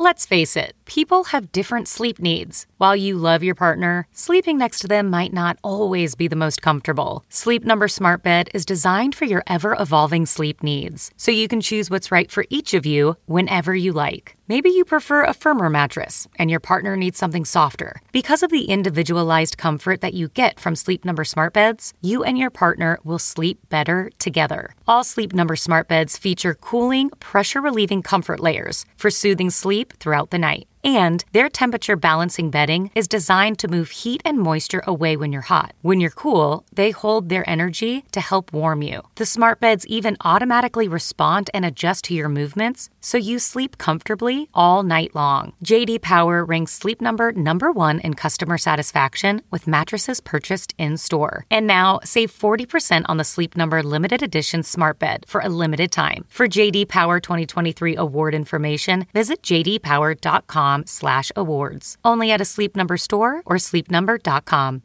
Let's face it, people have different sleep needs. While you love your partner, sleeping next to them might not always be the most comfortable. Sleep Number Smart Bed is designed for your ever-evolving sleep needs, so you can choose what's right for each of you whenever you like. Maybe you prefer a firmer mattress and your partner needs something softer. Because of the individualized comfort that you get from Sleep Number Smart Beds, you and your partner will sleep better together. All Sleep Number Smart Beds feature cooling, pressure-relieving comfort layers for soothing sleep throughout the night. And their temperature balancing bedding is designed to move heat and moisture away when you're hot. When you're cool, they hold their energy to help warm you. The smart beds even automatically respond and adjust to your movements, so you sleep comfortably all night long. J.D. Power ranks Sleep Number #1 in customer satisfaction with mattresses purchased in-store. And now, save 40% on the Sleep Number limited edition smart bed for a limited time. For J.D. Power 2023 award information, visit jdpower.com/awards. Only at a Sleep Number store or sleepnumber.com.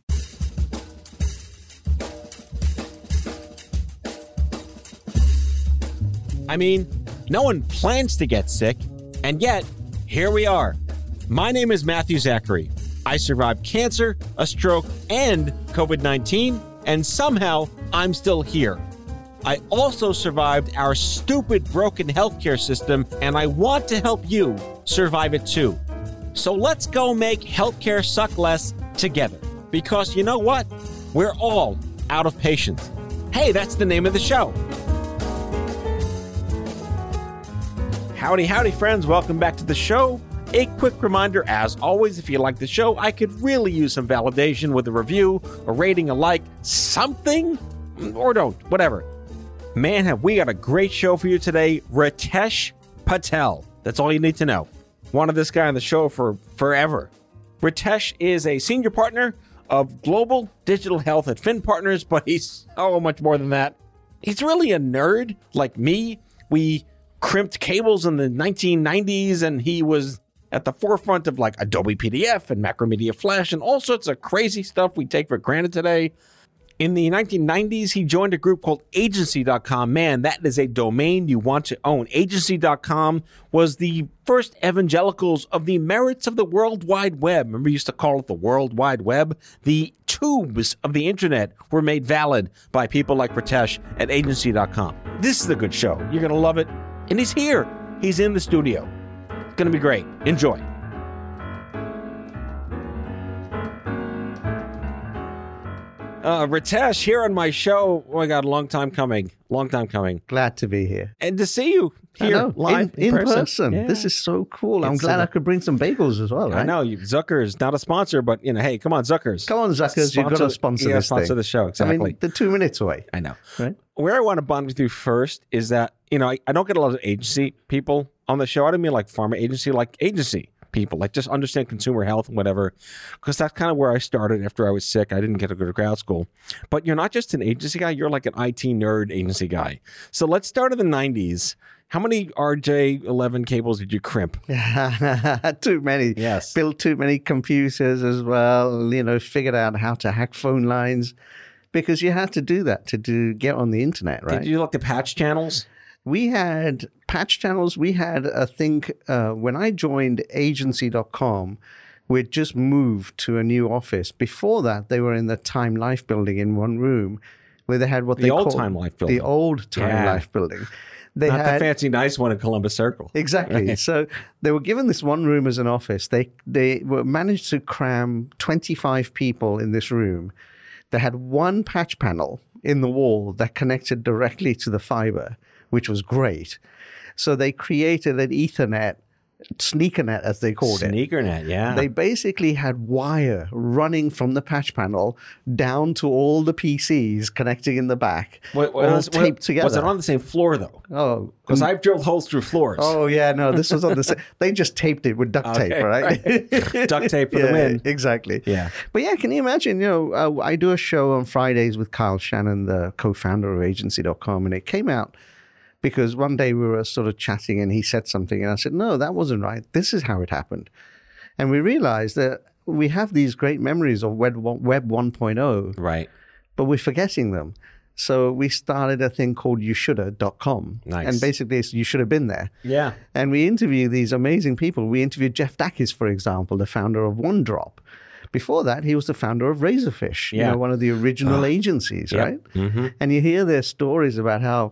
I mean, no one plans to get sick, and yet, here we are. My name is Matthew Zachary. I survived cancer, a stroke, and COVID-19, and somehow I'm still here. I also survived our stupid, broken healthcare system, and I want to help you survive it too. So let's go make healthcare suck less together. Because you know what? We're all out of patience. Hey, that's the name of the show. Howdy, howdy, friends. Welcome back to the show. A quick reminder, as always, if you like the show, I could really use some validation with a review, a rating, a like, something, or don't, whatever. Man, have we got a great show for you today. Ritesh Patel. That's all you need to know. Wanted this guy on the show for forever. Ritesh is a senior partner of Global Digital Health at Finn Partners, but he's so much more than that. He's really a nerd like me. We crimped cables in the 1990s, and he was at the forefront of like Adobe PDF and Macromedia Flash and all sorts of crazy stuff we take for granted today. In the 1990s, he joined a group called Agency.com. Man, that is a domain you want to own. Agency.com was the first evangelicals of the merits of the World Wide Web. Remember, we used to call it the World Wide Web? The tubes of the internet were made valid by people like Ritesh at Agency.com. This is a good show. You're going to love it. And he's here. He's in the studio. It's going to be great. Enjoy. Ritesh, here on my show. Oh my God, long time coming. Glad to be here. And to see you here live in person. Yeah. This is so cool. I'm glad I could bring some bagels as well, right? I know. Zucker's not a sponsor, but, hey, come on, Zucker's. Come on, Zucker's. You've got to sponsor this sponsor thing. the show, exactly. I mean, they're 2 minutes away. I know. Right? Where I want to bond with you first is that, I don't get a lot of agency people on the show. I don't mean like pharma agency, like agency people, like just understand consumer health and whatever, because that's kind of where I started after I was sick. I didn't get to go to grad school. But you're not just an agency guy, you're like an IT nerd agency guy. So let's start in the 90s. How many RJ11 cables did you crimp? Too many. Yes. Built too many computers as well, figured out how to hack phone lines, because you had to do that to get on the internet, right? Did you look at patch channels? We had patch channels. We had a thing when I joined Agency.com, we'd just moved to a new office. Before that, they were in the Time Life building in one room where they had what they called the old Time Life building. The old Time Life building. They Not had the fancy nice one in Columbus Circle. Exactly. Right. So they were given this one room as an office. They were managed to cram 25 people in this room. They had one patch panel in the wall that connected directly to the fiber, which was great. So they created an Ethernet, sneakernet as they called it. Sneakernet, yeah. They basically had wire running from the patch panel down to all the PCs connecting in the back, all taped together. Was it on the same floor, though? Oh. Because I've drilled holes through floors. Oh, yeah, no, this was on the same. They just taped it with duct tape, right? Duct tape for the win. Exactly. Yeah. But yeah, can you imagine, I do a show on Fridays with Kyle Shannon, the co-founder of Agency.com, and it came out because one day we were sort of chatting and he said something and I said, no, that wasn't right. This is how it happened. And we realized that we have these great memories of Web 1.0. Right. But we're forgetting them. So we started a thing called youshoulda.com. Nice. And basically, it's, you should have been there. Yeah. And we interview these amazing people. We interviewed Jeff Dackis, for example, the founder of OneDrop. Before that, he was the founder of Razorfish, Yeah. one of the original agencies, Yep. right? Mm-hmm. And you hear their stories about how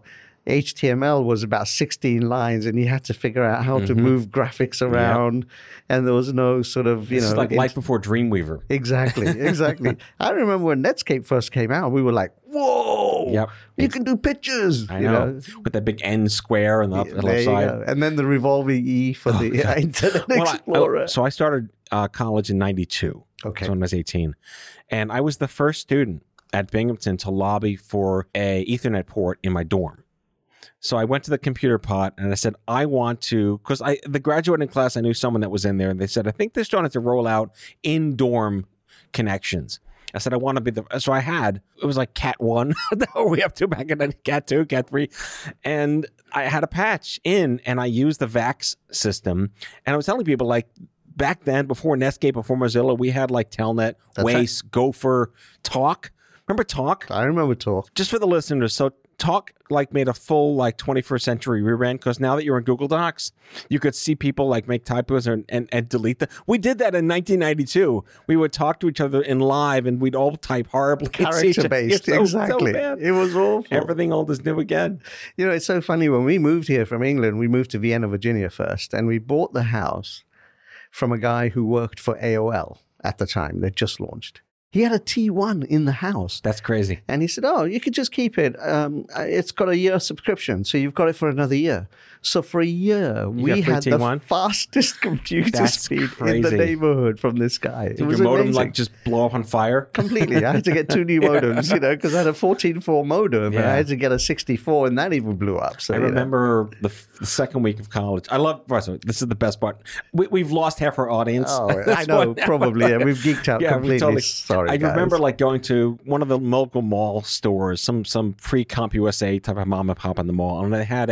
HTML was about 16 lines and you had to figure out how to move graphics around. And there was no sort of, This is like life before Dreamweaver. Exactly, exactly. I remember when Netscape first came out, we were like, whoa, Yep. you can do pictures. I know. With that big N square on the There left you side. go. And then the revolving E for the Internet Explorer. So I started college in 92. Okay. So when I was 18. And I was the first student at Binghamton to lobby for a Ethernet port in my dorm. So I went to the computer pot and I said, I want to, because the graduating class, I knew someone that was in there and they said, I think they're starting to roll out in dorm connections. I said, I want to be so it was like Cat 1. That were we up to back in Cat 2, Cat 3. And I had a patch in and I used the VAX system. And I was telling people like, back then, before Netscape, before Mozilla, we had like Telnet, Waze, Gopher, Talk. Remember Talk? I remember Talk. Just for the listeners, so Talk like made a full like 21st century rebrand because now that you're in Google Docs, you could see people like make typos and delete them. We did that in 1992. We would talk to each other in live and we'd all type horribly. Character based, exactly. So it was awful. Everything old is new again. You know, it's so funny. When we moved here from England, we moved to Vienna, Virginia first, and we bought the house from a guy who worked for AOL at the time. They just launched. He had a T1 in the house. That's crazy. And he said, oh, you could just keep it. It's got a year subscription, so you've got it for another year. So for a year, we had T1? the fastest computer That's speed crazy. in the neighborhood from this guy. Did your modem like just blow up on fire? Completely. I had to get 2 new modems, because I had a 14.4 modem, and Yeah. I had to get a 64, and that even blew up. So I remember the second week of college. I love, this is the best part. We've lost half our audience. Oh, I know, probably. Yeah, we've geeked out completely. Totally. Sorry, I guys. remember like going to one of the local mall stores, some pre-Comp USA type of mom and pop in the mall, and they had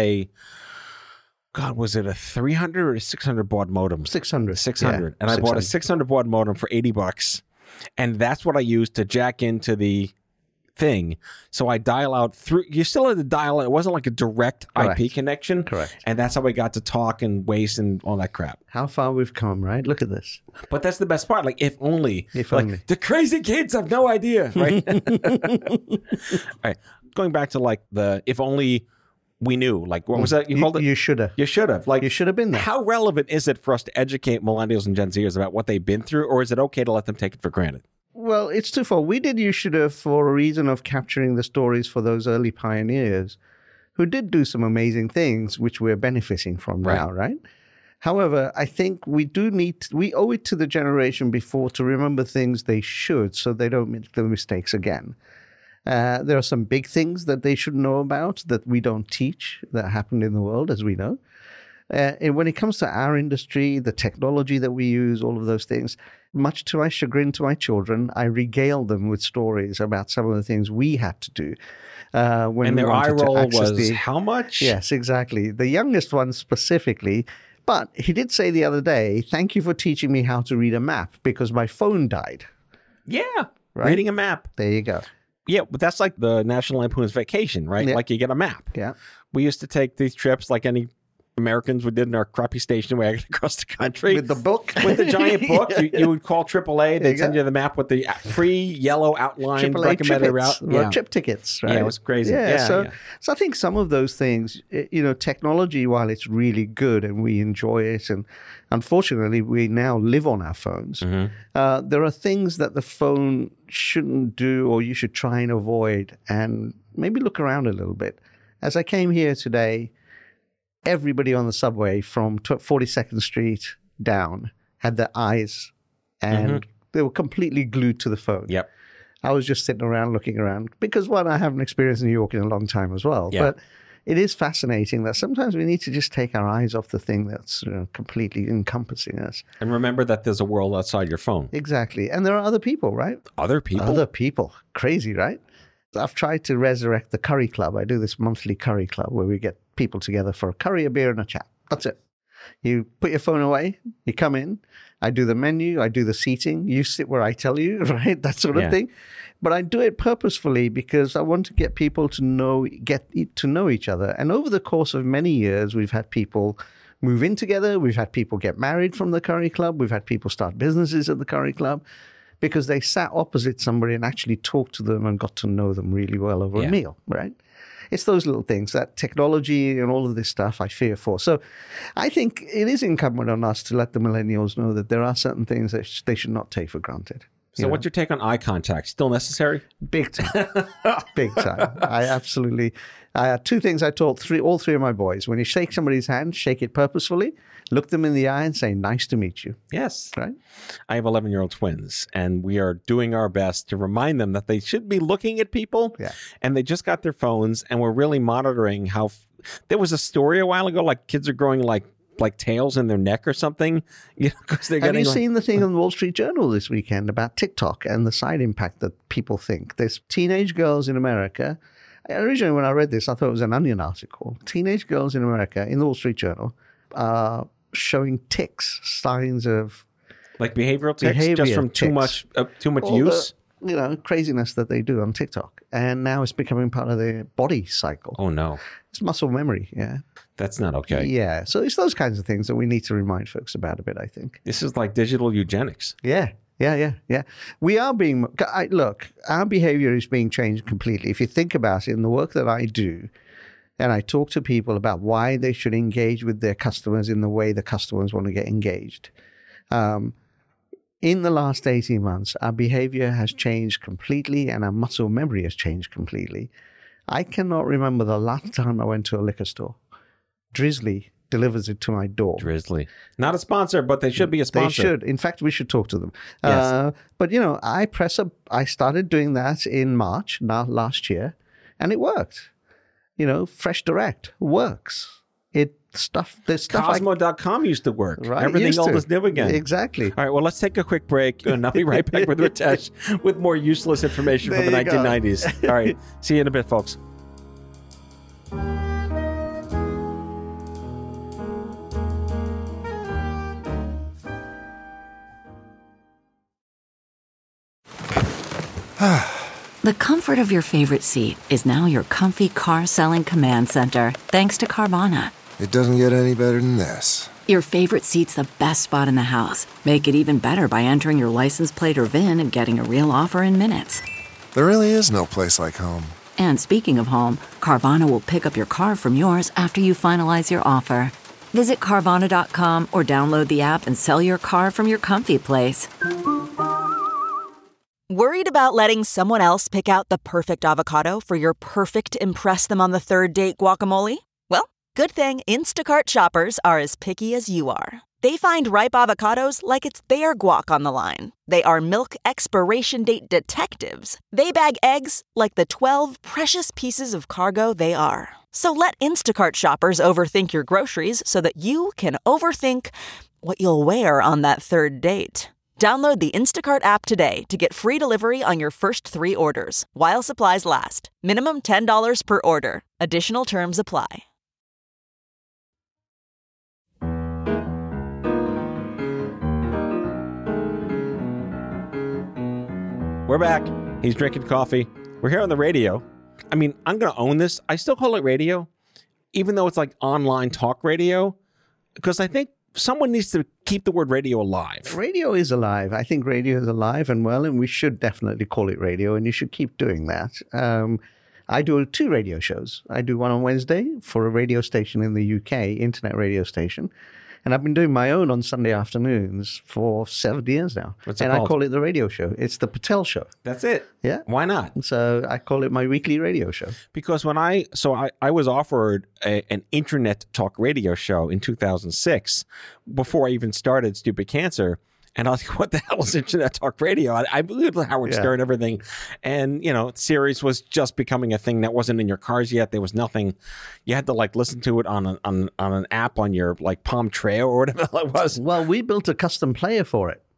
was it a 300 or a 600 baud modem? 600. 600. Yeah, and I bought a 600. 600 baud modem for $80. And that's what I used to jack into the thing. So I dial out through, you still had to dial it. It wasn't like a direct Correct. IP connection. Correct. And that's how I got to talk and waste and all that crap. How far we've come, right? Look at this. But that's the best part. Like, if only. If like, only. the crazy kids have no idea, right? All right. Going back to like the, if only we knew, like, what was that? You called it? You should have. You should have. Like, You should have been there. how relevant is it for us to educate millennials and Gen Zers about what they've been through, or is it okay to let them take it for granted? Well, it's twofold. We did You Should Have for a reason of capturing the stories for those early pioneers who did do some amazing things, which we're benefiting from now, right? However, I think we owe it to the generation before to remember things they should so they don't make the mistakes again. There are some big things that they should know about that we don't teach that happened in the world, as we know. And when it comes to our industry, the technology that we use, all of those things, much to my chagrin to my children, I regale them with stories about some of the things we had to do. When And we their eye wanted to roll access was how much? Yes, exactly. The youngest one specifically. But he did say the other day, thank you for teaching me how to read a map because my phone died. Yeah. Right? Reading a map. There you go. Yeah, but that's like the National Lampoon's Vacation, right? Yeah. Like you get a map. Yeah. We used to take these trips like any Americans we did in our crappy station wagon across the country. With the book. With the giant book. You would call AAA. They'd you send go. you the map with the free yellow outline AAA recommended route. Or trip tickets, right? Yeah, it was crazy. So I think some of those things, technology, while it's really good and we enjoy it, and unfortunately we now live on our phones, there are things that the phone shouldn't do or you should try and avoid and maybe look around a little bit. As I came here today, everybody on the subway from 42nd Street down had their eyes and they were completely glued to the phone. Yep. I was just sitting around looking around because, one, I haven't experienced New York in a long time as well. Yeah. But it is fascinating that sometimes we need to just take our eyes off the thing that's completely encompassing us. And remember that there's a world outside your phone. Exactly. And there are other people, right? Other people? Other people. Crazy, right? I've tried to resurrect the Curry Club. I do this monthly Curry Club where we get people together for a curry, a beer, and a chat. That's it. You put your phone away, you come in, I do the menu, I do the seating, you sit where I tell you, right? That sort of thing. But I do it purposefully because I want to get people to get to know each other. And over the course of many years, we've had people move in together. We've had people get married from the curry club. We've had people start businesses at the curry club because they sat opposite somebody and actually talked to them and got to know them really well over a meal, right? It's those little things, that technology and all of this stuff I fear for. So I think it is incumbent on us to let the millennials know that there are certain things that they should not take for granted. So what's your take on eye contact? Still necessary? Big time. Big time. I had two things I taught all three of my boys. When you shake somebody's hand, shake it purposefully, look them in the eye and say, nice to meet you. Yes. Right? I have 11-year-old twins, and we are doing our best to remind them that they should be looking at people. Yeah. And they just got their phones, and we're really monitoring how... There was a story a while ago, like kids are growing like tails in their neck or something. Because they're getting. Have you seen the thing on the Wall Street Journal this weekend about TikTok and the side impact that people think? There's teenage girls in America. Originally, when I read this, I thought it was an Onion article. Teenage girls in America in the Wall Street Journal are showing tics, signs of like behavioral tics, just from too much use. Craziness that they do on TikTok. And now it's becoming part of their body cycle. Oh, no. It's muscle memory, yeah. That's not okay. Yeah. So it's those kinds of things that we need to remind folks about a bit, I think. This is like digital eugenics. Yeah. We are being... Look, our behavior is being changed completely. If you think about it, in the work that I do, and I talk to people about why they should engage with their customers in the way the customers want to get engaged. In the last 18 months, our behavior has changed completely and our muscle memory has changed completely. I cannot remember the last time I went to a liquor store. Drizzly delivers it to my door. Drizzly. Not a sponsor, but they should be a sponsor. They should. In fact, we should talk to them. Yes. But, I started doing that in March last year, and it worked. Fresh Direct works. Cosmo.com used to work. Right, everything old is new again. Exactly. All right, well, let's take a quick break, and I'll be right back with Ritesh with more useless information from the 1990s. All right, see you in a bit, folks. The comfort of your favorite seat is now your comfy car selling command center, thanks to Carvana. It doesn't get any better than this. Your favorite seat's the best spot in the house. Make it even better by entering your license plate or VIN and getting a real offer in minutes. There really is no place like home. And speaking of home, Carvana will pick up your car from yours after you finalize your offer. Visit Carvana.com or download the app and sell your car from your comfy place. Worried about letting someone else pick out the perfect avocado for your perfect impress-them-on-the-third-date guacamole? Well, good thing Instacart shoppers are as picky as you are. They find ripe avocados like it's their guac on the line. They are milk expiration date detectives. They bag eggs like the 12 precious pieces of cargo they are. So let Instacart shoppers overthink your groceries so that you can overthink what you'll wear on that third date. Download the Instacart app today to get free delivery on your first 3 orders, while supplies last. Minimum $10 per order. Additional terms apply. We're back. He's drinking coffee. We're here on the radio. I mean, I'm going to own this. I still call it radio, even though it's like online talk radio, because I think someone needs to keep the word radio alive. Radio is alive. I think radio is alive and well, and we should definitely call it radio, and you should keep doing that. I do 2 radio shows. I do one on Wednesday for a radio station in the UK, internet radio station. And I've been doing my own on Sunday afternoons for 7 years now. What's it and called? I call it the radio show. It's the Patel Show. That's it. Yeah. Why not? So I call it my weekly radio show. Because when I was offered an internet talk radio show in 2006, before I even started Stupid Cancer. And I was like, what the hell is internet talk radio? I believed Howard Stern and everything. And, Sirius was just becoming a thing that wasn't in your cars yet. There was nothing. You had to listen to it on an app on your Palm Treo or whatever it was. Well, we built a custom player for it.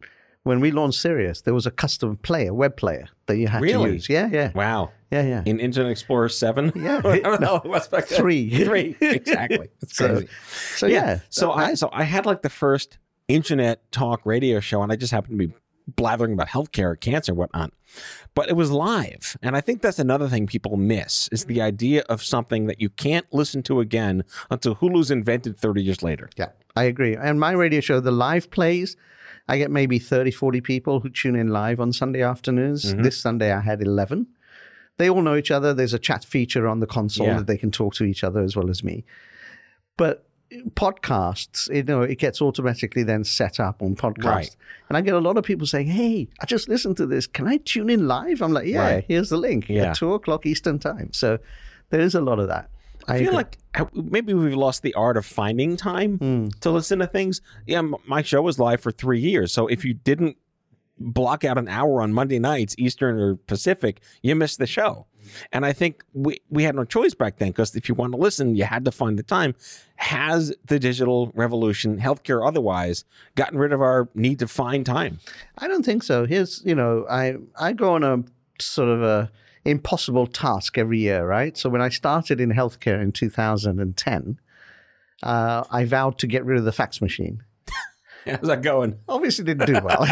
When we launched Sirius, there was a custom player, web player that you had to use. Yeah. Wow. Yeah. In Internet Explorer 7? Yeah. I don't know. It was back then. 3. Exactly. It's crazy. So yeah. So I had like the first internet talk radio show, and I just happened to be blathering about healthcare, cancer, whatnot. But it was live. And I think that's another thing people miss is the idea of something that you can't listen to again until Hulu's invented 30 years later. Yeah, I agree. And my radio show, the live plays, I get maybe 30, 40 people who tune in live on Sunday afternoons. Mm-hmm. This Sunday I had 11. They all know each other. There's a chat feature on the console that they can talk to each other as well as me. But podcasts, it gets automatically then set up on podcast. Right. And I get a lot of people saying, hey, I just listened to this. Can I tune in live? I'm like, here's the link at 2:00 Eastern time. So there is a lot of that. I feel like maybe we've lost the art of finding time to listen to things. Yeah, my show was live for 3 years. So if you didn't block out an hour on Monday nights, Eastern or Pacific, you missed the show. And I think we had no choice back then, because if you want to listen, you had to find the time. Has the digital revolution, healthcare otherwise, gotten rid of our need to find time? I don't think so. Here's, I go on a sort of a impossible task every year, right? So when I started in healthcare in 2010, I vowed to get rid of the fax machine. How's that going? Obviously didn't do well.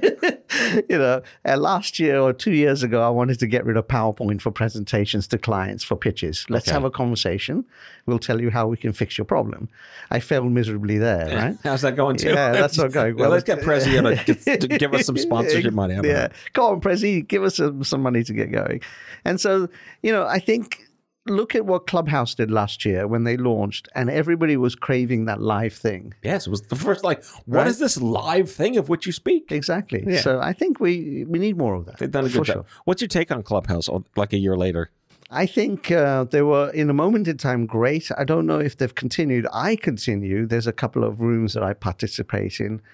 Last year or 2 years ago, I wanted to get rid of PowerPoint for presentations to clients for pitches. Let's have a conversation. We'll tell you how we can fix your problem. I failed miserably there, right? How's that going too? Yeah, that's not going well. Let's get Prezi to give us some sponsorship money. Come on, Prezi, give us some money to get going. And so, I think, look at what Clubhouse did last year when they launched, and everybody was craving that live thing. Yes, it was the first, what is this live thing of which you speak? Exactly. Yeah. So I think we need more of that. They've done a good job. Sure. What's your take on Clubhouse, like a year later? I think they were, in a moment in time, great. I don't know if they've continued. I continue. There's a couple of rooms that I participate in.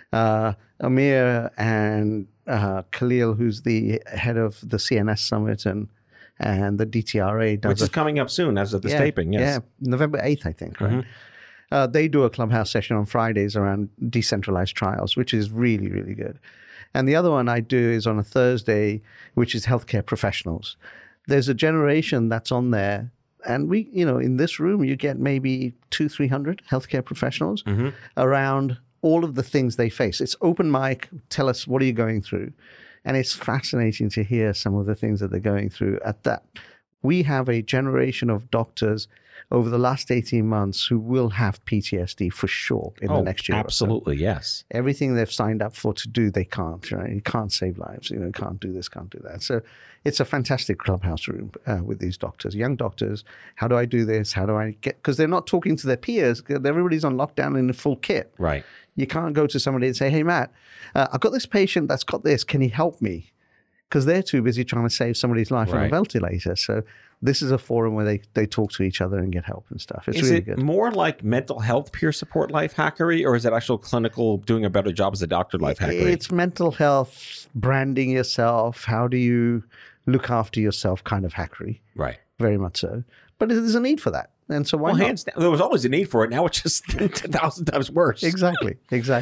Amir and Khalil, who's the head of the CNS Summit and the DTRA does, which is coming up soon as of this taping. Yes. Yeah, November 8th, I think. Right? Mm-hmm. They do a Clubhouse session on Fridays around decentralized trials, which is really, really good. And the other one I do is on a Thursday, which is healthcare professionals. There's a generation that's on there, and we, in this room, you get maybe 200-300 healthcare professionals around all of the things they face. It's open mic. Tell us, what are you going through? And it's fascinating to hear some of the things that they're going through at that. We have a generation of doctors over the last 18 months who will have PTSD for sure in the next year. Absolutely, yes. Everything they've signed up for to do, they can't. Right? You can't save lives. Can't do this, can't do that. So it's a fantastic Clubhouse room with these doctors, young doctors. How do I do this? How do I get? Because they're not talking to their peers. Everybody's on lockdown in a full kit. Right. You can't go to somebody and say, hey, Matt, I've got this patient that's got this. Can you help me? Because they're too busy trying to save somebody's life on a ventilator. So this is a forum where they talk to each other and get help and stuff. It's really good. Is it more like mental health peer support life hackery, or is it actual clinical doing a better job as a doctor life hackery? It's mental health, branding yourself. How do you look after yourself kind of hackery? Right. Very much so. But there's a need for that. And so why not? Hands down, there was always a need for it. Now it's just 10,000 times worse. Exactly.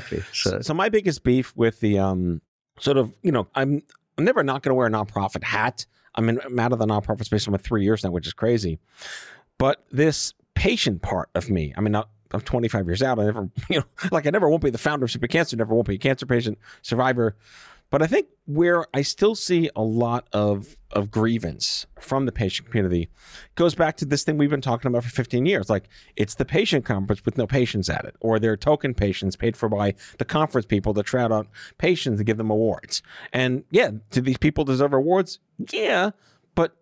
So my biggest beef with the sort of, I'm never not going to wear a nonprofit hat. I'm out of the nonprofit space for 3 years now, which is crazy. But this patient part of me, I'm 25 years out. I never, I never won't be the founder of Super Cancer, never won't be a cancer patient, survivor. But I think where I still see a lot of grievance from the patient community goes back to this thing we've been talking about for 15 years. Like, it's the patient conference with no patients at it, or they're token patients paid for by the conference people to trot out patients to give them awards. And yeah, do these people deserve awards? Yeah, but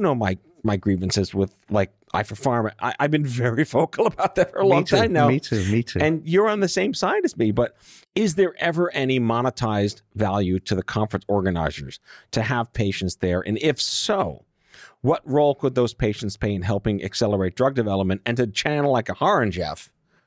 my grievances with I for Pharma. I've been very vocal about that for a long time now. Me too. And you're on the same side as me. But is there ever any monetized value to the conference organizers to have patients there? And if so, what role could those patients play in helping accelerate drug development? And to channel like a Haran, Jeff,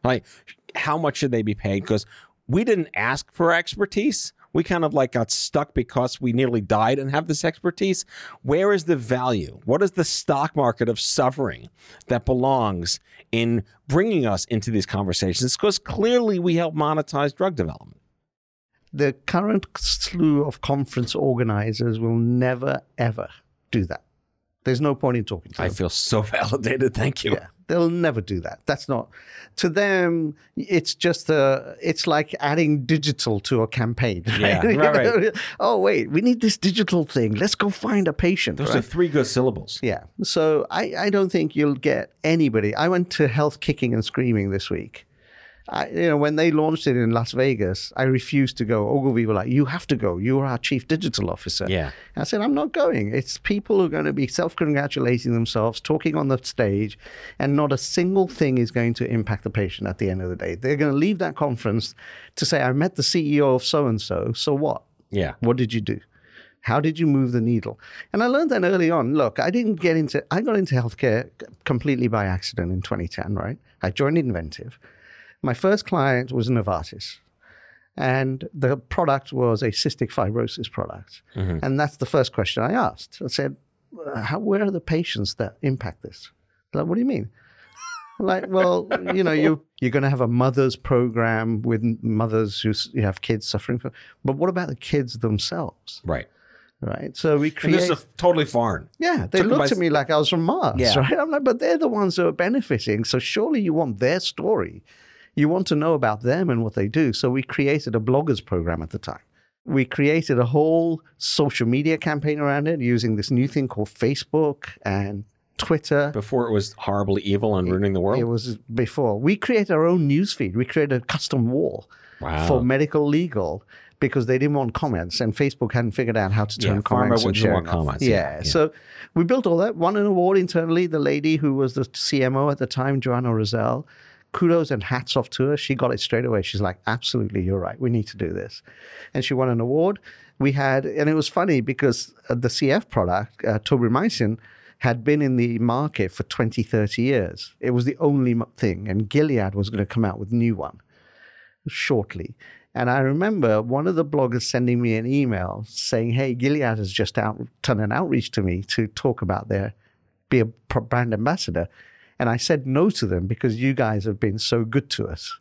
how much should they be paid? Because we didn't ask for expertise. We kind of got stuck because we nearly died and have this expertise. Where is the value? What is the stock market of suffering that belongs in bringing us into these conversations? Because clearly we help monetize drug development. The current slew of conference organizers will never, ever do that. There's no point in talking to them. I feel so validated. Thank you. Yeah, they'll never do that. That's not, to them, it's just it's like adding digital to a campaign. Right? Yeah, right. Oh, wait, we need this digital thing. Let's go find a patient. Those are 3 good syllables. Yeah. So I don't think you'll get anybody. I went to Health Kicking and Screaming this week. When they launched it in Las Vegas, I refused to go. Ogilvy were like, you have to go. You're our chief digital officer. Yeah. And I said, I'm not going. It's people who are going to be self-congratulating themselves, talking on the stage, and not a single thing is going to impact the patient at the end of the day. They're going to leave that conference to say, I met the CEO of so-and-so. So what? Yeah. What did you do? How did you move the needle? And I learned that early on. Look, I got into healthcare completely by accident in 2010, right? I joined Inventive. My first client was Novartis, and the product was a cystic fibrosis product. Mm-hmm. And that's the first question I asked. I said, where are the patients that impact this? Like, what do you mean? Like, well, you're going to have a mother's program with mothers who have kids suffering from, but what about the kids themselves? Right. Right. So we create. And this is totally foreign. Yeah. They looked at me like I was from Mars. Yeah. Right. I'm like, but they're the ones who are benefiting. So surely you want their story. You want to know about them and what they do. So we created a bloggers program at the time. We created a whole social media campaign around it using this new thing called Facebook and Twitter. Before it was horribly evil and ruining the world? It was before. We created our own newsfeed. We created a custom wall for medical legal because they didn't want comments, and Facebook hadn't figured out how to turn comments and sharing comments. Yeah. So we built all that. Won an award internally. The lady who was the CMO at the time, Joanna Roselle, kudos and hats off to her. She got it straight away. She's like, absolutely, you're right. We need to do this. And she won an award. And it was funny because the CF product, tobramycin, had been in the market for 20, 30 years. It was the only thing. And Gilead was going to come out with a new one shortly. And I remember one of the bloggers sending me an email saying, hey, Gilead has just done an outreach to me to talk about be a brand ambassador. And I said no to them because you guys have been so good to us.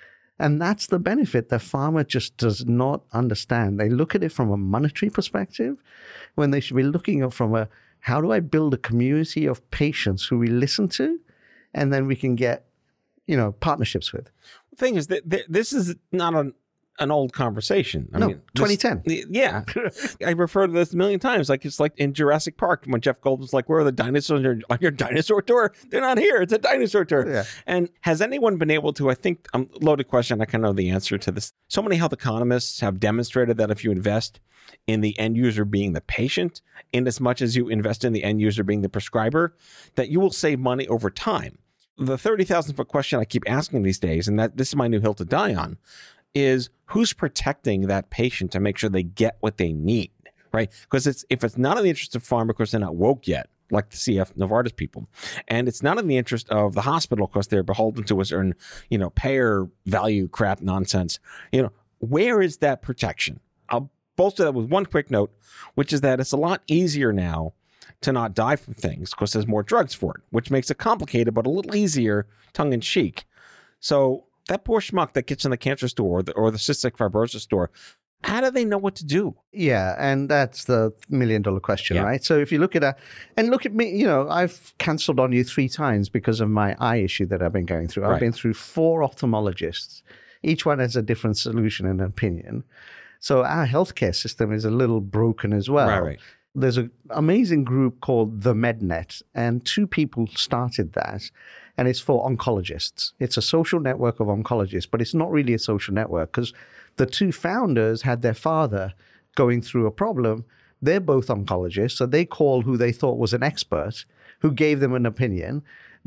And that's the benefit that pharma just does not understand. They look at it from a monetary perspective when they should be looking at from how do I build a community of patients who we listen to and then we can get, partnerships with. The thing is that this is not an old conversation. I mean, 2010. Yeah. I refer to this a million times. Like, it's like in Jurassic Park when Jeff Goldblum's like, where are the dinosaurs on your dinosaur tour? They're not here. It's a dinosaur tour. Yeah. And has anyone been able to, I think, loaded question, I kind of know the answer to this. So many health economists have demonstrated that if you invest in the end user being the patient, in as much as you invest in the end user being the prescriber, that you will save money over time. The 30,000-foot question I keep asking these days, and that this is my new hill to die on, is who's protecting that patient to make sure they get what they need, right? Because if it's not in the interest of pharma because they're not woke yet, like the CF Novartis people, and it's not in the interest of the hospital because they're beholden to a certain, payer value crap nonsense, where is that protection? I'll bolster that with one quick note, which is that it's a lot easier now to not die from things because there's more drugs for it, which makes it complicated, but a little easier tongue-in-cheek. So that poor schmuck that gets in the cancer store or the cystic fibrosis store, how do they know what to do? Yeah, and that's the million-dollar question, right? So if you look at look at me, I've canceled on you 3 times because of my eye issue that I've been going through. I've been through 4 ophthalmologists. Each one has a different solution and opinion. So our healthcare system is a little broken as well. Right. There's an amazing group called the MedNet, and 2 people started that, and it's for oncologists. It's a social network of oncologists, but it's not really a social network because the 2 founders had their father going through a problem. They're both oncologists, so they called who they thought was an expert who gave them an opinion.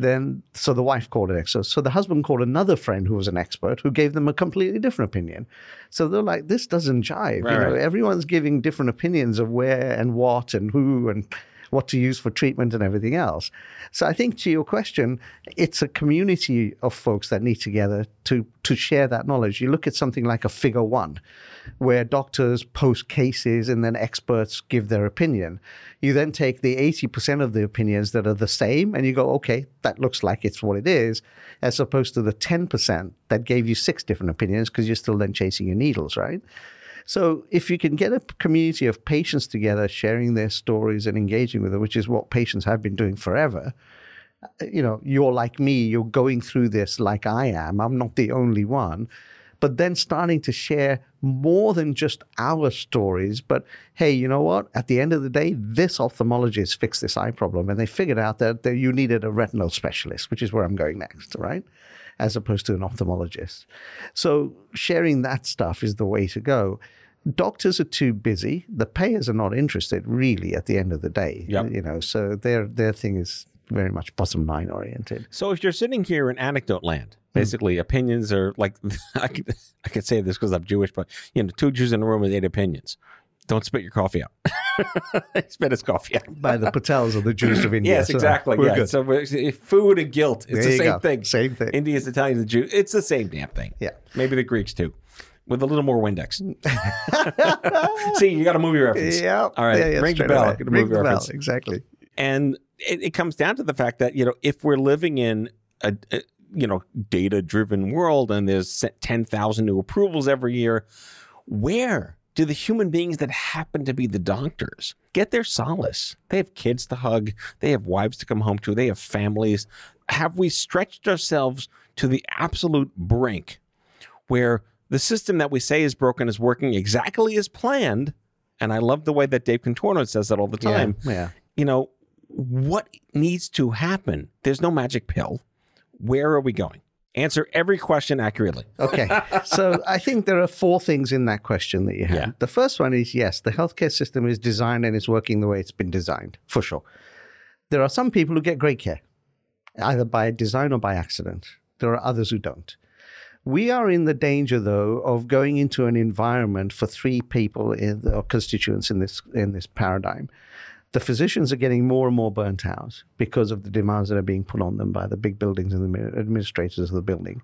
So the wife called an expert. So the husband called another friend who was an expert who gave them a completely different opinion. So they're like, this doesn't jive. Right. Everyone's giving different opinions of where and what and who and what to use for treatment and everything else. So I think to your question, it's a community of folks that need together to share that knowledge. You look at something like a Figure 1, where doctors post cases and then experts give their opinion. You then take the 80% of the opinions that are the same and you go, okay, that looks like it's what it is, as opposed to the 10% that gave you 6 different opinions because you're still then chasing your needles, right? So if you can get a community of patients together, sharing their stories and engaging with them, which is what patients have been doing forever, you're like me, you're going through this like I am. I'm not the only one. But then starting to share more than just our stories, but hey, you know what? At the end of the day, this ophthalmologist fixed this eye problem, and they figured out that you needed a retinal specialist, which is where I'm going next, right? As opposed to an ophthalmologist. So sharing that stuff is the way to go. Doctors are too busy. The payers are not interested, really, at the end of the day. Yep. So their thing is very much bottom line oriented. So if you're sitting here in anecdote land, basically opinions are like, I could say this because I'm Jewish, but 2 Jews in a room with 8 opinions. Don't spit your coffee out. Spit his coffee out. By the Patels of the Jews of India. Yes, exactly. We're yeah. good. So food and guilt, it's the same thing. Same thing. India's Italian, the Jew, it's the same damn thing. Yeah. Maybe the Greeks too, with a little more Windex. See, you got a movie reference. Yeah. All right. Yeah, ring the bell. Get a movie reference. Exactly. And it comes down to the fact that, if we're living in a data-driven world and there's 10,000 new approvals every year, where do the human beings that happen to be the doctors get their solace? They have kids to hug. They have wives to come home to. They have families. Have we stretched ourselves to the absolute brink where the system that we say is broken is working exactly as planned? And I love the way that Dave Contorno says that all the time. Yeah. What needs to happen? There's no magic pill. Where are we going? Answer every question accurately. Okay. So I think there are 4 things in that question that you have. Yeah. The first one is, yes, the healthcare system is designed and it's working the way it's been designed, for sure. There are some people who get great care, either by design or by accident. There are others who don't. We are in the danger, though, of going into an environment for 3 people or constituents in this paradigm. The physicians are getting more and more burnt out because of the demands that are being put on them by the big buildings and the administrators of the building.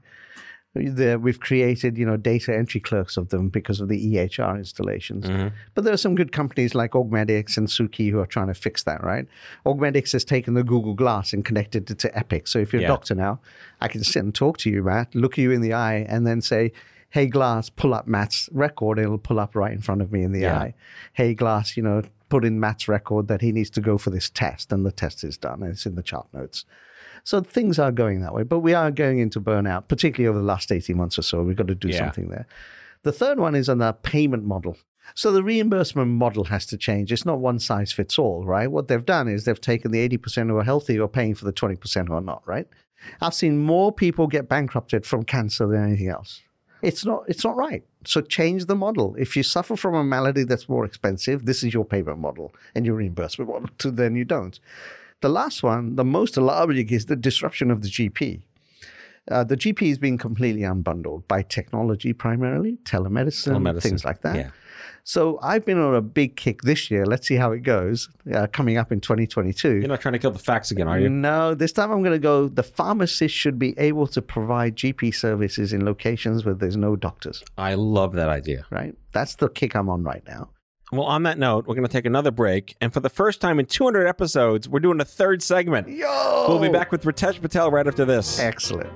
We've created, data entry clerks of them because of the EHR installations. Mm-hmm. But there are some good companies like Augmedix and Suki who are trying to fix that, right? Augmedix has taken the Google Glass and connected it to Epic. So if you're a doctor now, I can sit and talk to you, Matt, look you in the eye, and then say, hey, Glass, pull up Matt's record. It'll pull up right in front of me in the eye. Hey, Glass, put in Matt's record that he needs to go for this test, and the test is done, and it's in the chart notes. So things are going that way, but we are going into burnout, particularly over the last 18 months or so. We've got to do something there. The third one is on the payment model. So the reimbursement model has to change. It's not one size fits all, right? What they've done is they've taken the 80% who are healthy who are paying for the 20% who are not, right? I've seen more people get bankrupted from cancer than anything else. It's not right. So change the model. If you suffer from a malady that's more expensive, this is your payment model and your reimbursement model. Then you don't. The last one, the most alarming, is the disruption of the GP. The GP is being completely unbundled by technology primarily, telemedicine, things like that. Yeah. So I've been on a big kick this year. Let's see how it goes coming up in 2022. You're not trying to kill the facts again, are you? No, this time I'm going to go, the pharmacist should be able to provide GP services in locations where there's no doctors. I love that idea. Right? That's the kick I'm on right now. Well, on that note, we're going to take another break. And for the first time in 200 episodes, we're doing a 3rd segment. Yo! We'll be back with Ritesh Patel right after this. Excellent.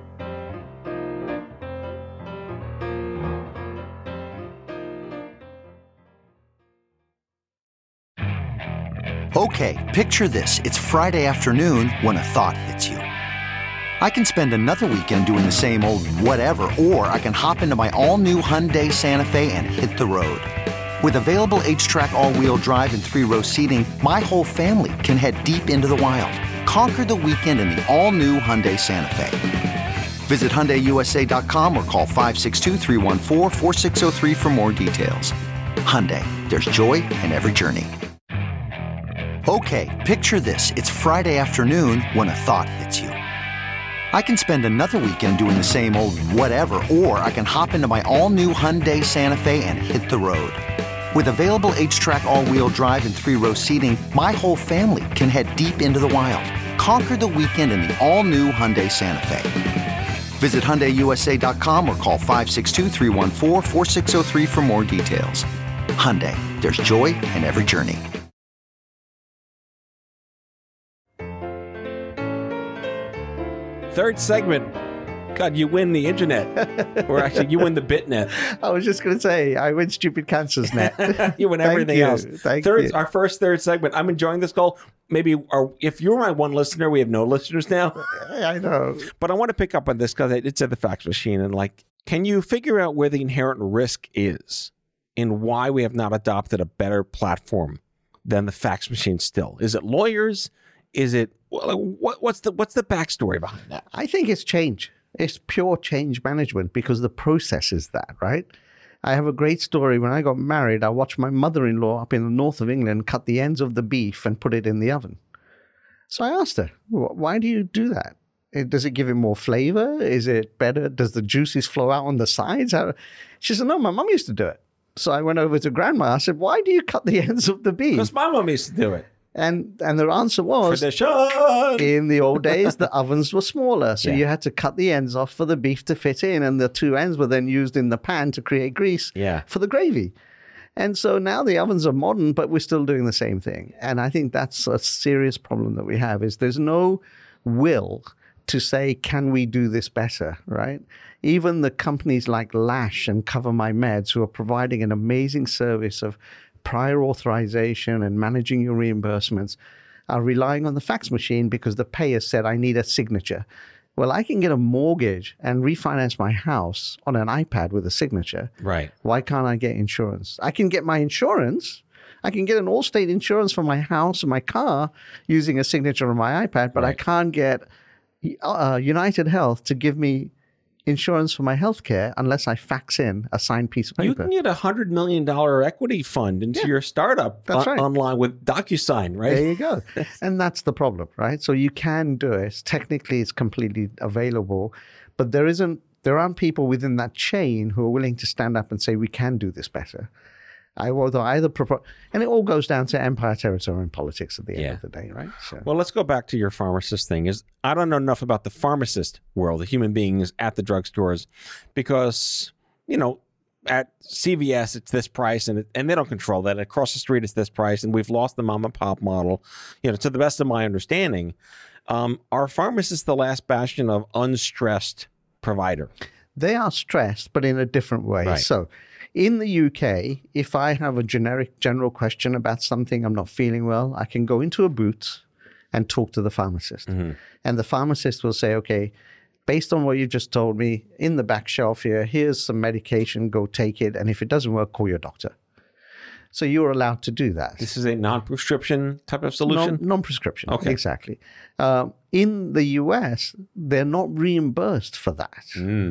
Okay, picture this. It's Friday afternoon when a thought hits you. I can spend another weekend doing the same old whatever, or I can hop into my all-new Hyundai Santa Fe and hit the road. With available H-Track all-wheel drive and 3-row seating, my whole family can head deep into the wild. Conquer the weekend in the all-new Hyundai Santa Fe. Visit HyundaiUSA.com or call 562-314-4603 for more details. Hyundai, there's joy in every journey. Okay, picture this. It's Friday afternoon when a thought hits you. I can spend another weekend doing the same old whatever, or I can hop into my all-new Hyundai Santa Fe and hit the road. With available H-Track all-wheel drive and 3-row seating, my whole family can head deep into the wild. Conquer the weekend in the all-new Hyundai Santa Fe. Visit HyundaiUSA.com or call 562-314-4603 for more details. Hyundai, there's joy in every journey. Third segment God, you win the internet. Or actually, you win the BitNet. I was just going to say, I win Stupid Cancers Net. You win everything else. Thank you. Our third segment. I'm enjoying this call. Maybe if you're my one listener, we have no listeners now. I know. But I want to pick up on this because it's at the fax machine. And like, can you figure out where the inherent risk is and why we have not adopted a better platform than the fax machine still? Is it lawyers? Is it what's the backstory behind that? I think it's change. It's pure change management because the process is that, right? I have a great story. When I got married, I watched my mother-in-law up in the north of England cut the ends of the beef and put it in the oven. So I asked her, why do you do that? Does it give it more flavor? Is it better? Does the juices flow out on the sides? She said, no, my mom used to do it. So I went over to grandma. I said, why do you cut the ends of the beef? Because my mom used to do it. And their answer was, in the old days, the ovens were smaller. So you had to cut the ends off for the beef to fit in. And the two ends were then used in the pan to create grease for the gravy. And so now the ovens are modern, but we're still doing the same thing. And I think that's a serious problem that we have is there's no will to say, can we do this better, right? Even the companies like Lash and Cover My Meds, who are providing an amazing service of prior authorization and managing your reimbursements, are relying on the fax machine because the payer said, I need a signature. Well, I can get a mortgage and refinance my house on an iPad with a signature. Right. Why can't I get insurance? I can get my insurance. I can get an Allstate insurance for my house and my car using a signature on my iPad, but I can't get United Health to give me insurance for my healthcare unless I fax in a signed piece of paper. You can get $100 million equity fund into your startup online with DocuSign, right? There you go. And that's the problem, right? So you can do it. Technically, it's completely available, but there aren't people within that chain who are willing to stand up and say, we can do this better. And it all goes down to empire, territory, and politics at the end of the day, right? So. Well, let's go back to your pharmacist thing. I don't know enough about the pharmacist world, the human beings at the drugstores, because, at CVS, it's this price, and they don't control that. Across the street, it's this price, and we've lost the mom and pop model. To the best of my understanding, are pharmacists the last bastion of unstressed provider? They are stressed, but in a different way. Right. So in the UK, if I have a general question about something I'm not feeling well, I can go into a Boots and talk to the pharmacist. Mm-hmm. And the pharmacist will say, okay, based on what you just told me, in the back shelf here, here's some medication, go take it. And if it doesn't work, call your doctor. So you're allowed to do that. This is a non-prescription type of solution? Non-prescription, okay. Exactly. In the US, they're not reimbursed for that.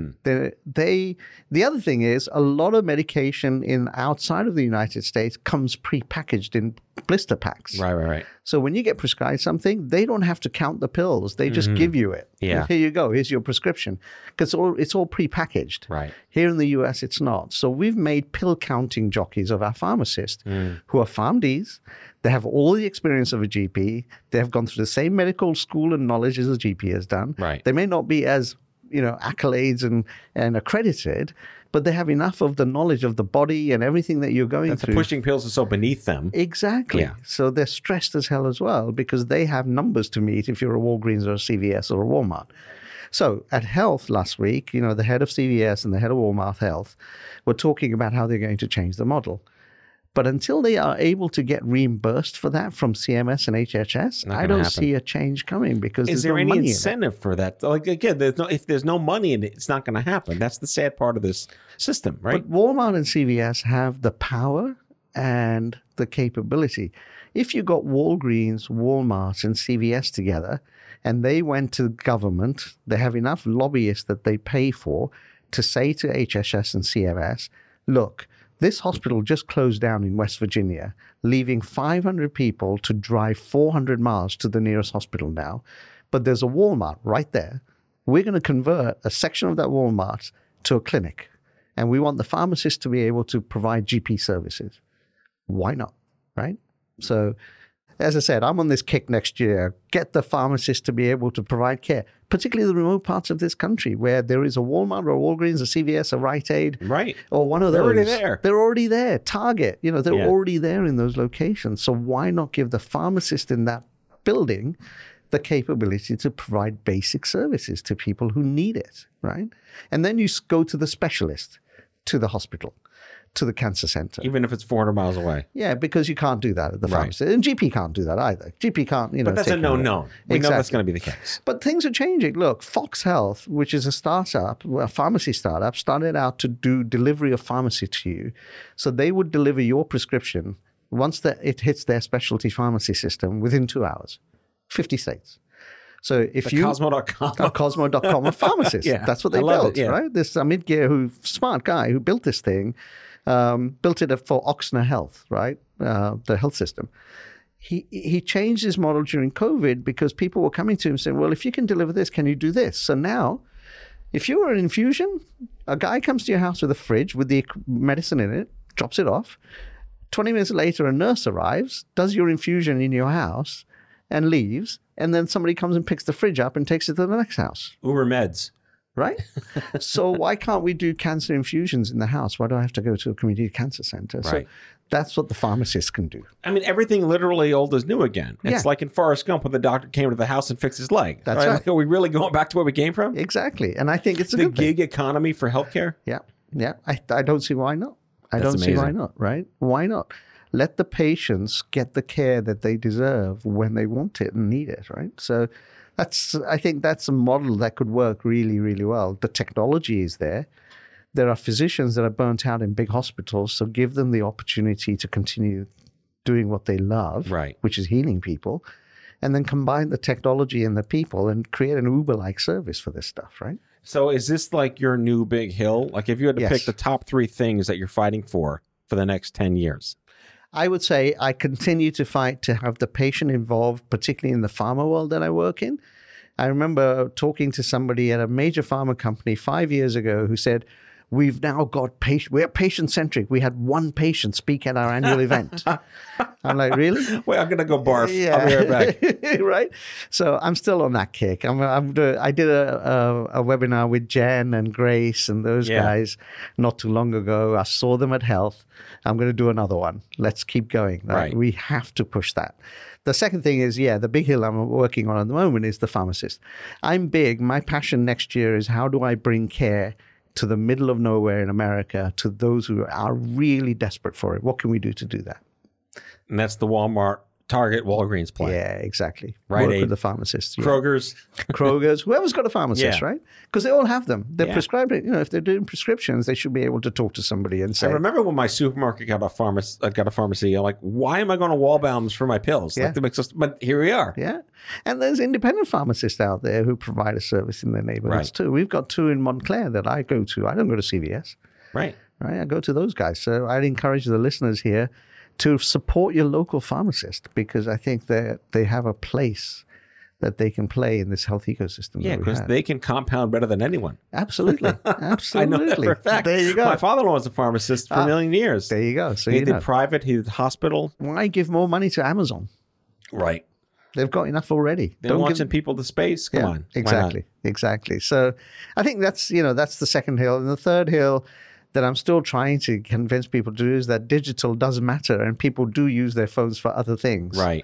The other thing is a lot of medication outside of the United States comes pre-packaged in blister packs. Right. So when you get prescribed something, they don't have to count the pills. They just give you it. Yeah. Here you go. Here's your prescription. Because it's all pre-packaged. Right. Here in the US, it's not. So we've made pill counting jockeys of our pharmacists who are PharmDs. They have all the experience of a GP. They have gone through the same medical school and knowledge as a GP has done. Right. They may not be as, accolades and accredited, but they have enough of the knowledge of the body and everything that you're going through. Pushing pills is so beneath them. Exactly. Yeah. So they're stressed as hell as well because they have numbers to meet if you're a Walgreens or a CVS or a Walmart. So at Health last week, the head of CVS and the head of Walmart Health were talking about how they're going to change the model. But until they are able to get reimbursed for that from CMS and HHS, I don't see a change coming because there's no money in it. Is there any incentive for that? Like, again, if there's no money in it, it's not going to happen. That's the sad part of this system, right? But Walmart and CVS have the power and the capability. If you got Walgreens, Walmart, and CVS together, and they went to the government, they have enough lobbyists that they pay for to say to HHS and CMS, look, this hospital just closed down in West Virginia, leaving 500 people to drive 400 miles to the nearest hospital now. But there's a Walmart right there. We're going to convert a section of that Walmart to a clinic. And we want the pharmacist to be able to provide GP services. Why not? Right? So, as I said, I'm on this kick next year. Get the pharmacist to be able to provide care, particularly the remote parts of this country where there is a Walmart or a Walgreens, a CVS, a Rite Aid, right, or one of those. They're already there. They're already there. Target, they're already there in those locations. So why not give the pharmacist in that building the capability to provide basic services to people who need it, right? And then you go to the specialist, to the hospital, to the cancer center. Even if it's 400 miles away. Yeah, because you can't do that at the Right. pharmacy. And GP can't do that either. GP can't, But that's a take care of it. no-no. We know that's going to be the case. But things are changing. Look, Fox Health, which is a startup, a pharmacy startup, started out to do delivery of pharmacy to you. So they would deliver your prescription once it hits their specialty pharmacy system within 2 hours. 50 states. So if you Cosmo.com. Cosmo.com of pharmacists, Yeah, that's what I they love built, it, yeah. right? This Amit Gir, smart guy who built this thing, built it for Oxner Health, right? The health system. He changed his model during COVID because people were coming to him saying, well, if you can deliver this, can you do this? So now, if you were an infusion, a guy comes to your house with a fridge with the medicine in it, drops it off. 20 minutes later, a nurse arrives, does your infusion in your house and leaves. And then somebody comes and picks the fridge up and takes it to the next house. Uber Meds. Right? So why can't we do cancer infusions in the house? Why do I have to go to a community cancer center? Right. So that's what the pharmacist can do. I mean, everything literally old is new again. It's Yeah. like in Forrest Gump when the doctor came to the house and fixed his leg. That's right. Like, are we really going back to where we came from? Exactly. And I think it's a The good thing. gig economy for healthcare? Yeah. Yeah. I don't see why not. I That's don't see why amazing. not, right? Why not? Let the patients get the care that they deserve when they want it and need it, right? So I think that's a model that could work really, really well. The technology is there. There are physicians that are burnt out in big hospitals, so give them the opportunity to continue doing what they love, Right. which is healing people, and then combine the technology and the people and create an Uber-like service for this stuff, right? So is this like your new big hill? Like if you had to Yes. pick the top 3 things that you're fighting for the next 10 years? I would say I continue to fight to have the patient involved, particularly in the pharma world that I work in. I remember talking to somebody at a major pharma company 5 years ago who said, we've now got we're patient-centric. We had one patient speak at our annual event. I'm like, really? Wait, I'm going to go barf. I'll be right back. Right? So I'm still on that kick. I did a webinar with Jen and Grace and those guys not too long ago. I saw them at Health. I'm going to do another one. Let's keep going. Right. We have to push that. The second thing is, the big hill I'm working on at the moment is the pharmacist. I'm big. My passion next year is how do I bring care to the middle of nowhere in America to those who are really desperate for it? What can we do to do that? And that's the Walmart, Target, Walgreens plan. Yeah, exactly. Rite Work Aid. with the pharmacists. Yeah. Kroger's. Kroger's, whoever's got a pharmacist, Yeah. right? Because they all have them. They're Yeah. prescribed it. If they're doing prescriptions, they should be able to talk to somebody and I say, remember when my supermarket got a pharmacy. I'm like, why am I going to Walbaum's for my pills? Yeah. Like, that makes us, but here we are. yeah. And there's independent pharmacists out there who provide a service in their neighborhoods Right. too. We've got 2 in Montclair that I go to. I don't go to CVS, Right. right? I go to those guys. So I'd encourage the listeners here to support your local pharmacist because I think that they have a place that they can play in this health ecosystem. Yeah, that we because have. they can compound better than anyone. Absolutely. Absolutely. I know that for a fact. There you go. My father-in-law was a pharmacist for a million years. There you go. So He you did know. private, he did hospital. Why give more money to Amazon? Right. They've got enough already. They're launching people to space. Come on. Why not? Exactly. So I think that's the second hill. And the third hill that I'm still trying to convince people to do is that digital does matter and people do use their phones for other things. Right.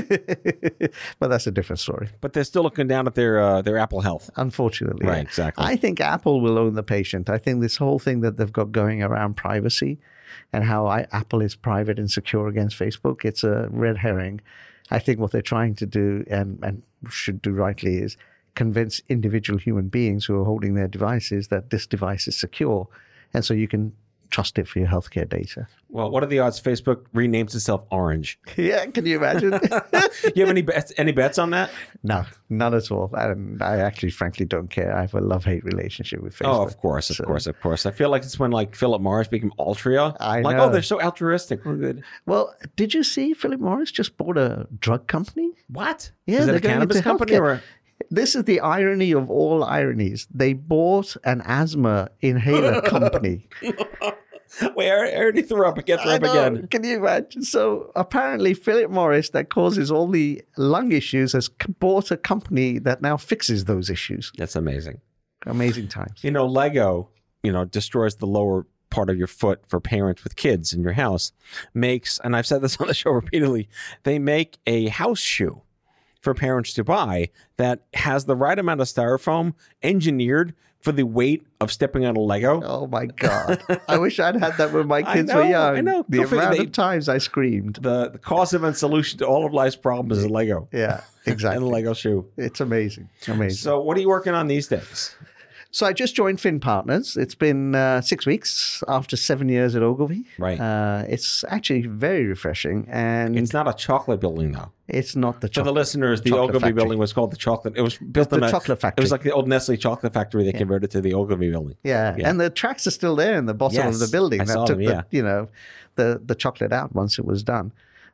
But that's a different story. But they're still looking down at their Apple Health. Unfortunately. Right, exactly. I think Apple will own the patient. I think this whole thing that they've got going around privacy and how Apple is private and secure against Facebook, it's a red herring. I think what they're trying to do and should do rightly is convince individual human beings who are holding their devices that this device is secure. And so you can trust it for your healthcare data. Well, what are the odds Facebook renames itself Orange? Yeah, can you imagine? You have any bets on that? No, none at all. And I actually, frankly, don't care. I have a love-hate relationship with Facebook. Oh, of course. I feel like it's when like Philip Morris became Altria. I like, know. oh, they're so altruistic. We're good. Well, did you see Philip Morris just bought a drug company? What? Yeah, Is it they're a going cannabis into company? healthcare. Or? This is the irony of all ironies. They bought an asthma inhaler company. Wait, I already threw up. I can't throw I up know. again. Can you imagine? So apparently Philip Morris, that causes all the lung issues, has bought a company that now fixes those issues. That's amazing. Amazing times. Lego, destroys the lower part of your foot for parents with kids in your house. Makes, and I've said this on the show repeatedly, they make a house shoe for parents to buy that has the right amount of styrofoam engineered for the weight of stepping on a Lego. Oh my God. I wish I'd had that when my kids I know, were young. I know. The Go figure amount they- of times I screamed. The causative and solution to all of life's problems is a Lego. Yeah, exactly. And a Lego shoe. It's amazing. Amazing. So what are you working on these days? So I just joined Finn Partners. It's been 6 weeks after 7 years at Ogilvy. Right. It's actually very refreshing, and It's not a chocolate building, though. it's not the For the chocolate. listeners, the chocolate Ogilvy factory. building was called the chocolate. It was built The in a chocolate factory. It was like the old Nestle chocolate factory. They converted to the Ogilvy building. Yeah. And the tracks are still there in the bottom of the Yes, building. I That saw took them, the chocolate out once it was done.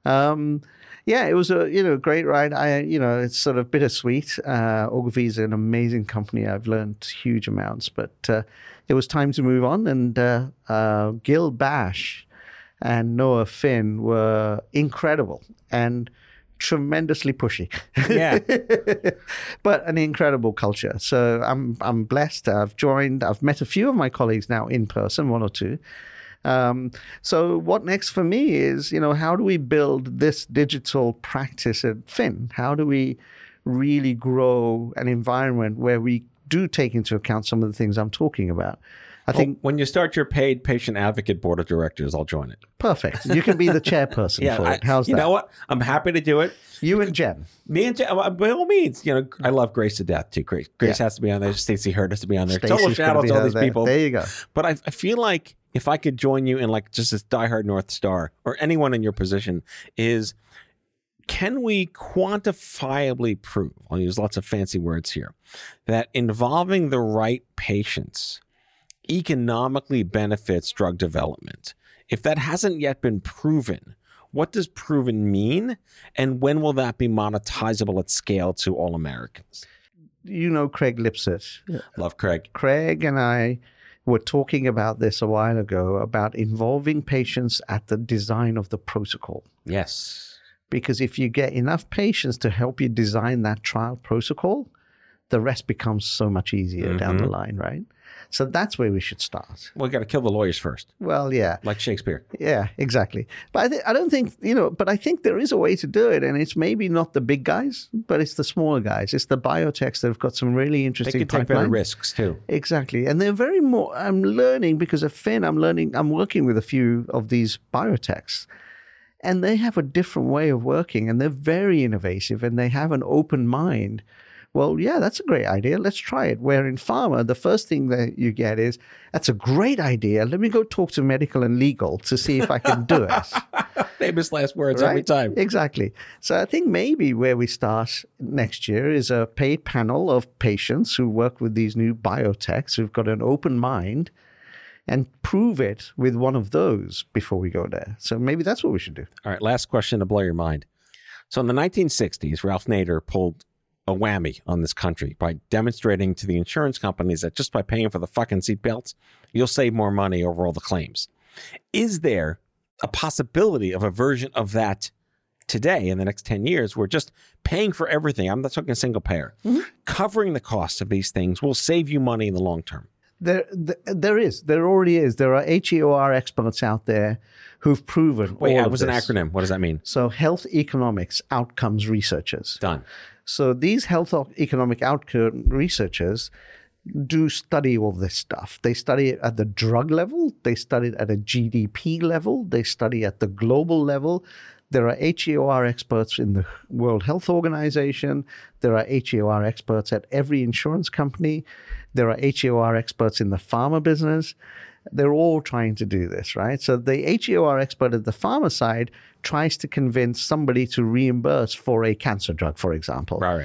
It was a great ride. It's sort of bittersweet. Ogilvy is an amazing company. I've learned huge amounts, but it was time to move on. And Gil Bash and Noah Finn were incredible and tremendously pushy. Yeah. But an incredible culture. So I'm blessed. I've met a few of my colleagues now in person, one or two. So what next for me is, how do we build this digital practice at Finn? How do we really grow an environment where we do take into account some of the things I'm talking about? I think when you start your paid patient advocate board of directors, I'll join it. perfect. You can be the chairperson for it. How's that? You know what? I'm happy to do it. You and Jen. Me and Jen, by all means, I love Grace to death too. Grace has to be on there. Stacey Hurd has to be on there. Total Stacey's shout gonna out be to all on these there. people. There you go. But I feel like if I could join you in like just this diehard North Star or anyone in your position is, can we quantifiably prove, I'll use lots of fancy words here, that involving the right patients economically benefits drug development? If that hasn't yet been proven, what does proven mean? And when will that be monetizable at scale to all Americans? You know Craig Lipset. Love Craig. Craig and I were talking about this a while ago, about involving patients at the design of the protocol. Yes. Because if you get enough patients to help you design that trial protocol, the rest becomes so much easier down the line, right? So that's where we should start. Well, we got to kill the lawyers first, Well, yeah. like Shakespeare. Yeah, exactly. But I don't think, but I think there is a way to do it. And it's maybe not the big guys, but it's the smaller guys. It's the biotechs that have got some really They interesting can take better pipeline. risks too. Exactly. And they're I'm learning because of Finn, I'm working with a few of these biotechs. And they have a different way of working, and they're very innovative, and they have an open mind. Well, yeah, that's a great idea. Let's try it. Where in pharma, the first thing that you get is, that's a great idea. Let me go talk to medical and legal to see if I can do it. Famous last words every Right? time. Exactly. So I think maybe where we start next year is a paid panel of patients who work with these new biotechs who've got an open mind, and prove it with one of those before we go there. So maybe that's what we should do. All right, last question to blow your mind. So in the 1960s, Ralph Nader pulled a whammy on this country by demonstrating to the insurance companies that just by paying for the fucking seatbelts, you'll save more money over all the claims. Is there a possibility of a version of that today in the next 10 years where just paying for everything, I'm not talking single payer, covering the cost of these things will save you money in the long term? There already is. There are HEOR experts out there who've proven Wait, all it of was this. an acronym. What does that mean? So health economics outcomes researchers. Done. So these health economic outcome researchers do study all this stuff. They study it at the drug level. They study it at a GDP level. They study at the global level. There are HEOR experts in the World Health Organization. There are HEOR experts at every insurance company. There are HEOR experts in the pharma business. They're all trying to do this, right? So the HEOR expert at the pharma side tries to convince somebody to reimburse for a cancer drug, for example. Right.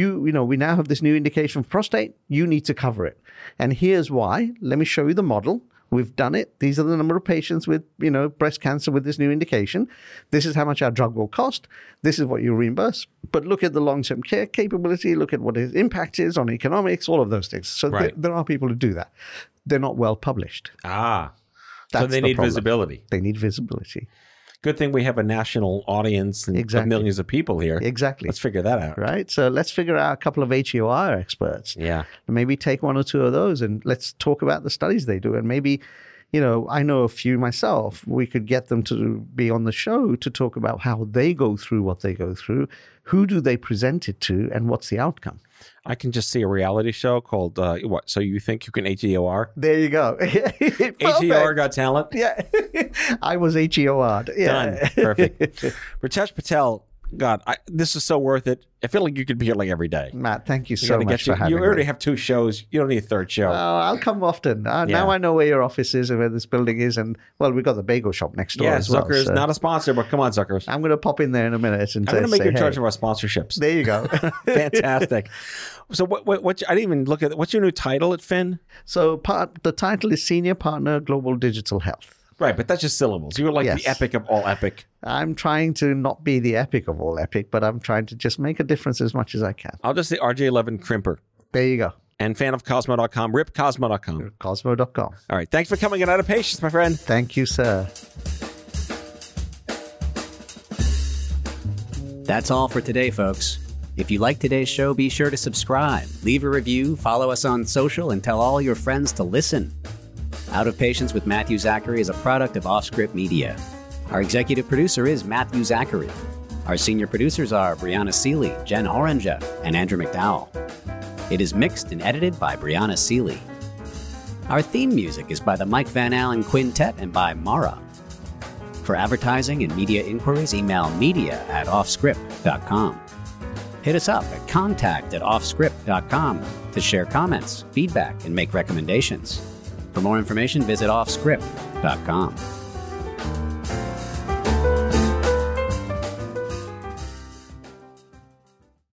We now have this new indication for prostate. You need to cover it. And here's why. Let me show you the model. We've done it. These are the number of patients with, breast cancer with this new indication. This is how much our drug will cost. This is what you reimburse. But look at the long-term care capability. Look at what its impact is on economics, all of those things. So Right. there are people who do that. They're not well published. So That's they the need problem. visibility. They need visibility. Good thing we have a national audience and Exactly. of millions of people here. Exactly. Let's figure that out. Right? So let's figure out a couple of HEOR experts. Yeah. Maybe take one or two of those and let's talk about the studies they do. And maybe, I know a few myself. We could get them to be on the show to talk about how they go through what they go through. Who do they present it to, and what's the outcome? I can just see a reality show called, what? So you think you can HEOR? There you go. HEOR Got Talent? Yeah. I was HEOR'd. Yeah. Done. Perfect. Ritesh Patel, God, this is so worth it. I feel like you could be here like every day. Matt, thank you so much for having me. You already have 2 shows. You don't need a 3rd show. I'll come often. Now I know where your office is and where this building is. And, well, we've got the bagel shop next door as well. Zucker's not a sponsor, but come on, Zucker's. I'm going to pop in there in a minute. And I'm going to make you in charge of our sponsorships. There you go. Fantastic. So what I didn't even look at, what's your new title at Finn? So the title is Senior Partner Global Digital Health. Right, but that's just syllables. You're like the epic of all epic. I'm trying to not be the epic of all epic, but I'm trying to just make a difference as much as I can. I'll just say RJ11 Crimper. There you go. And fan of Cosmo.com, ripcosmo.com. Cosmo.com. All right, thanks for coming in Out of Patience, my friend. Thank you, sir. That's all for today, folks. If you like today's show, be sure to subscribe, leave a review, follow us on social, and tell all your friends to listen. Out of Patience with Matthew Zachary is a product of Offscript Media. Our executive producer is Matthew Zachary. Our senior producers are Brianna Seeley, Jen Oranger, and Andrew McDowell. It is mixed and edited by Brianna Seeley. Our theme music is by the Mike Van Allen Quintet and by Mara. For advertising and media inquiries, email media@offscript.com. Hit us up at contact@offscript.com to share comments, feedback, and make recommendations. For more information, visit offscript.com.